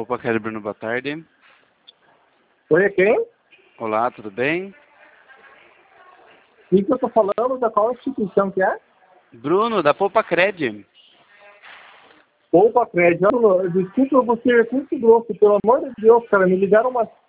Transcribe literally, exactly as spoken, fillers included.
Poupa Cred Bruno, boa tarde. Oi, é quem? Olá, tudo bem? O que eu estou falando? Da qual instituição que é? Bruno, da Poupa Cred. Poupa Cred. Desculpa, você é muito grosso, pelo amor de Deus, cara. Me ligaram umas